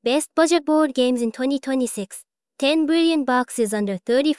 Best budget board games in 2026. 10 brilliant boxes under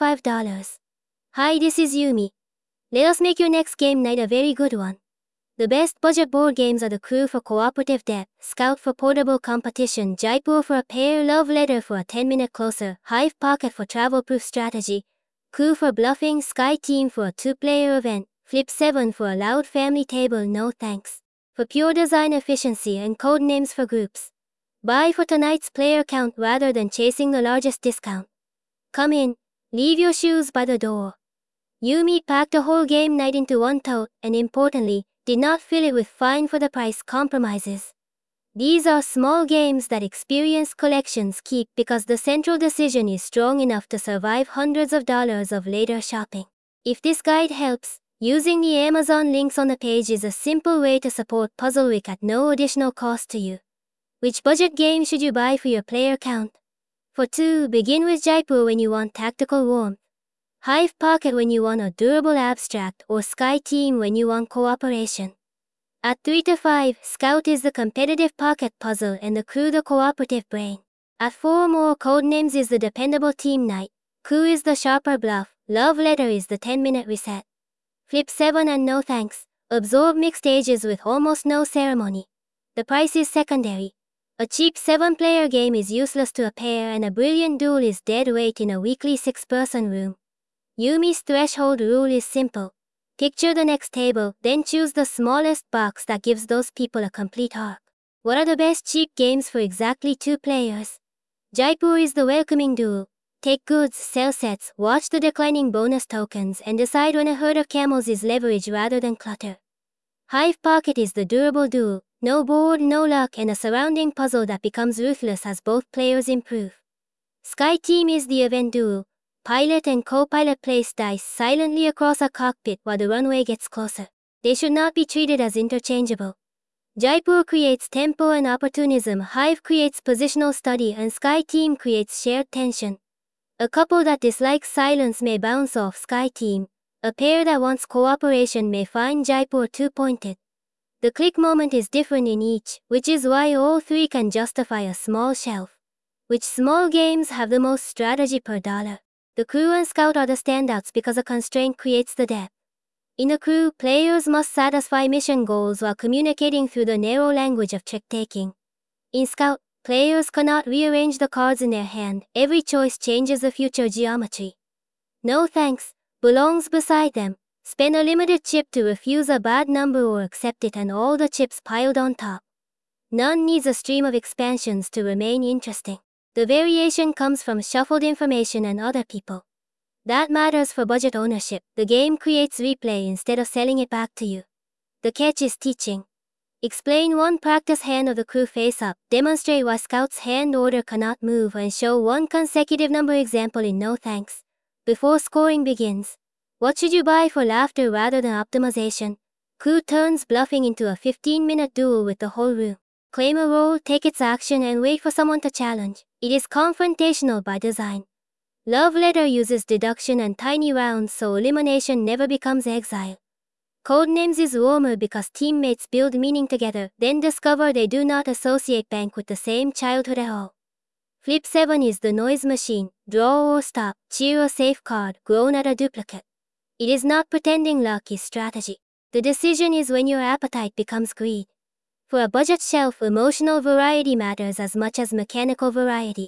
$35. Hi, this is Yumi. Let us make your next game night a very good one. The best budget board games are The Crew for cooperative depth, Scout for portable competition, Jaipur for a pair, Love Letter for a 10-minute closer, Hive Pocket for travel-proof strategy, Crew for bluffing, Sky Team for a 2-player event, Flip 7 for a loud family table, no thanks. For pure design efficiency and code names for groups. Buy for tonight's player count rather than chasing the largest discount. Come in, leave your shoes by the door. Yumi packed a whole game night into one tote and importantly, did not fill it with fine for the price compromises. These are small games that experienced collections keep because the central decision is strong enough to survive hundreds of dollars of later shopping. If this guide helps, using the Amazon links on the page is a simple way to support Puzzleweek at no additional cost to you. Which budget game should you buy for your player count? For 2, begin with Jaipur when you want tactical warmth, Hive Pocket when you want a durable abstract, or Sky Team when you want cooperation. At 3 to 5, Scout is the competitive pocket puzzle and The Crew the cooperative brain. At 4 more, Codenames is the dependable team night, Crew is the sharper bluff, Love Letter is the 10-minute reset. Flip 7 and no thanks, absorb mixed ages with almost no ceremony. The price is secondary. A cheap 7-player game is useless to a pair and a brilliant duel is dead weight in a weekly 6-person room. Yumi's threshold rule is simple. Picture the next table, then choose the smallest box that gives those people a complete arc. What are the best cheap games for exactly 2 players? Jaipur is the welcoming duel. Take goods, sell sets, watch the declining bonus tokens, and decide when a herd of camels is leverage rather than clutter. Hive Pocket is the durable duel. No board, no luck, and a surrounding puzzle that becomes ruthless as both players improve. Sky Team is the event duel. Pilot and co-pilot place dice silently across a cockpit while the runway gets closer. They should not be treated as interchangeable. Jaipur creates tempo and opportunism, Hive creates positional study, and Sky Team creates shared tension. A couple that dislikes silence may bounce off Sky Team. A pair that wants cooperation may find Jaipur too pointed. The click moment is different in each, which is why all 3 can justify a small shelf. Which small games have the most strategy per dollar? The Crew and Scout are the standouts because a constraint creates the depth. In The Crew, players must satisfy mission goals while communicating through the narrow language of trick-taking. In Scout, players cannot rearrange the cards in their hand, every choice changes the future geometry. No thanks belongs beside them. Spend a limited chip to refuse a bad number or accept it and all the chips piled on top. None needs a stream of expansions to remain interesting. The variation comes from shuffled information and other people. That matters for budget ownership. The game creates replay instead of selling it back to you. The catch is teaching. Explain one practice hand of The Crew face-up, demonstrate why Scout's hand order cannot move, and show one consecutive number example in no thanks. Before scoring begins. What should you buy for laughter rather than optimization? Crew turns bluffing into a 15-minute duel with the whole room. Claim a role, take its action, and wait for someone to challenge. It is confrontational by design. Love Letter uses deduction and tiny rounds so elimination never becomes exile. Codenames is warmer because teammates build meaning together, then discover they do not associate bank with the same childhood at all. Flip 7 is the noise machine. Draw or stop, cheer or safeguard, groan at a duplicate. It is not pretending luck is strategy. The decision is when your appetite becomes greed. For a budget shelf, emotional variety matters as much as mechanical variety.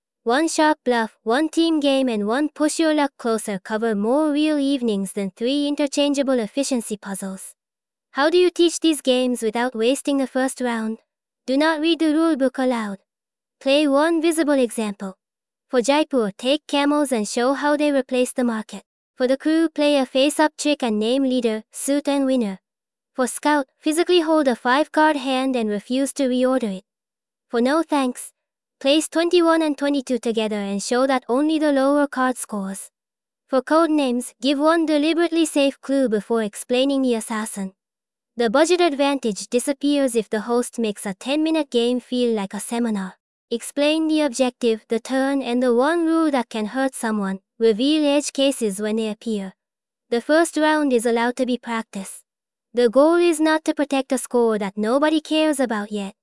1 sharp bluff, 1 team game, and 1 push your luck closer cover more real evenings than 3 interchangeable efficiency puzzles. How do you teach these games without wasting the first round? Do not read the rulebook aloud. Play one visible example. For Jaipur, take camels and show how they replace the market. For The Crew, play a face-up trick and name leader, suit, and winner. For Scout, physically hold a 5-card hand and refuse to reorder it. For no thanks, place 21 and 22 together and show that only the lower card scores. For Codenames, give one deliberately safe clue before explaining the assassin. The budget advantage disappears if the host makes a 10-minute game feel like a seminar. Explain the objective, the turn, and the one rule that can hurt someone. Reveal edge cases when they appear. The first round is allowed to be practice. The goal is not to protect a score that nobody cares about yet.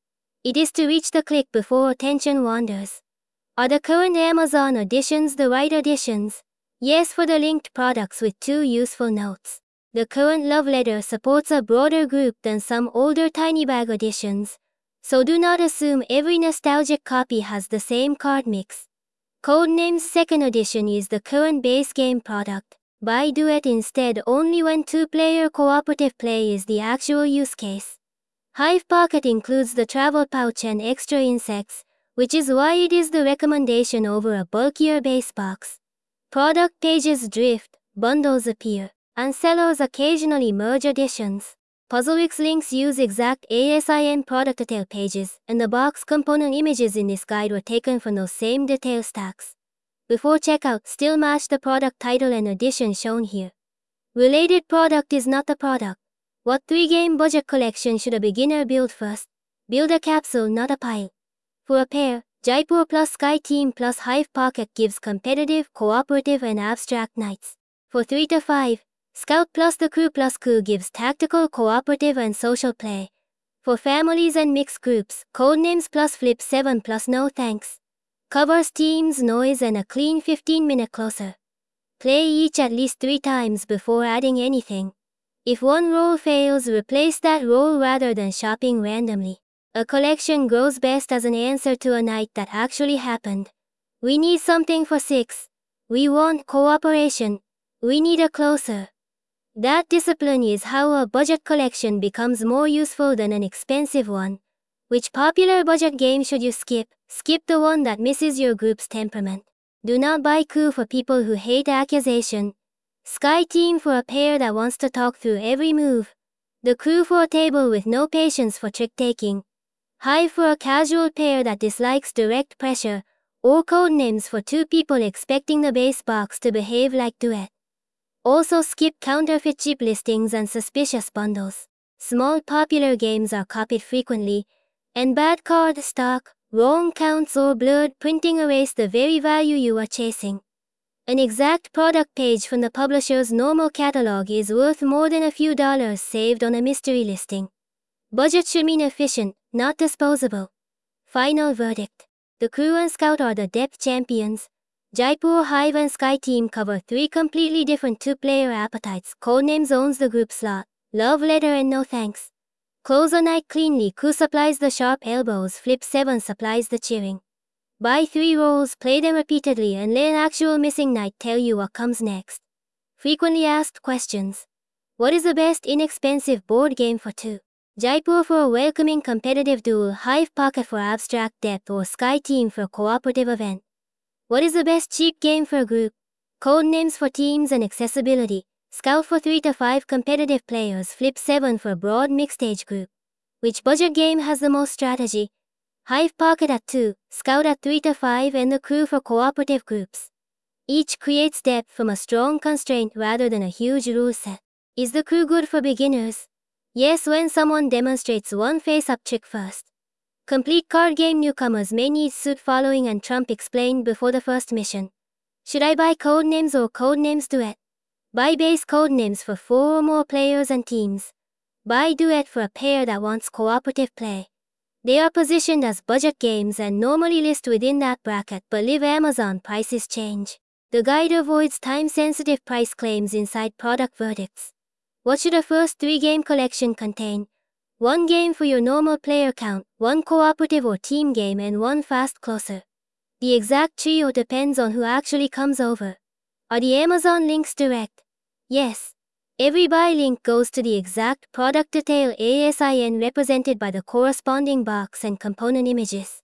It is to reach the click before attention wanders. Are the current Amazon additions the right additions? Yes, for the linked products with 2 useful notes. The current love letter supports a broader group than some older tiny bag editions, so do not assume every nostalgic copy has the same card mix. Codenames 2nd edition is the current base game product. Buy Duet instead only when 2-player cooperative play is the actual use case. Hive Pocket includes the travel pouch and extra insects, which is why it is the recommendation over a bulkier base box. Product pages drift, bundles appear, and sellers occasionally merge editions. Puzzlewix links use exact ASIN product detail pages, and the box component images in this guide were taken from those same detail stacks. Before checkout, still match the product title and edition shown here. Related product is not the product. What 3-game budget collection should a beginner build first? Build a capsule, not a pile. For a pair, Jaipur plus Sky Team plus Hive Pocket gives competitive, cooperative, and abstract nights. For 3 to 5, Scout plus the Crew plus Coup gives tactical, cooperative, and social play. For families and mixed groups, Codenames plus Flip 7 plus No Thanks covers teams, noise, and a clean 15-minute closer. Play each at least 3 times before adding anything. If one roll fails, replace that roll rather than shopping randomly. A collection grows best as an answer to a night that actually happened. We need something for 6. We want cooperation. We need a closer. That discipline is how a budget collection becomes more useful than an expensive one. Which popular budget game should you skip? Skip the one that misses your group's temperament. Do not buy Coup for people who hate accusation. Sky Team for a pair that wants to talk through every move. The Crew for a table with no patience for trick-taking. Hive for a casual pair that dislikes direct pressure, or Codenames for 2 people expecting the base box to behave like Duet. Also skip counterfeit cheap listings and suspicious bundles. Small popular games are copied frequently, and bad card stock, wrong counts, or blurred printing erase the very value you are chasing. An exact product page from the publisher's normal catalog is worth more than a few dollars saved on a mystery listing. Budget should mean efficient, not disposable. Final verdict. The Crew and Scout are the depth champions. Jaipur, Hive, and Sky Team cover 3 completely different 2-player appetites. Codenames owns the group slot. Love letter and No Thanks. Close a night cleanly. Crew supplies the sharp elbows. Flip 7 supplies the cheering. Buy 3 rolls, play them repeatedly, and let an actual missing night tell you what comes next. Frequently asked questions. What is the best inexpensive board game for 2? Jaipur for a welcoming competitive duel, Hive Pocket for abstract depth, or Sky Team for a cooperative event. What is the best cheap game for a group? Codenames for teams and accessibility. Scout for 3 to 5 competitive players, Flip 7 for a broad mixed age group. Which budget game has the most strategy? Hive Pocket at 2, Scout at 3 to 5, and the Crew for cooperative groups. Each creates depth from a strong constraint rather than a huge rule set. Is the Crew good for beginners? Yes, when someone demonstrates one face-up trick first. Complete card game newcomers may need suit following and trump explained before the first mission. Should I buy Codenames or Codenames Duet? Buy base Codenames for 4 or more players and teams. Buy Duet for a pair that wants cooperative play. They are positioned as budget games and normally list within that bracket, but live Amazon prices change. The guide avoids time-sensitive price claims inside product verdicts. What should a first 3-game collection contain? 1 game for your normal player count, 1 cooperative or team game, and 1 fast closer. The exact trio depends on who actually comes over. Are the Amazon links direct? Yes. Every buy link goes to the exact product detail ASIN represented by the corresponding box and component images.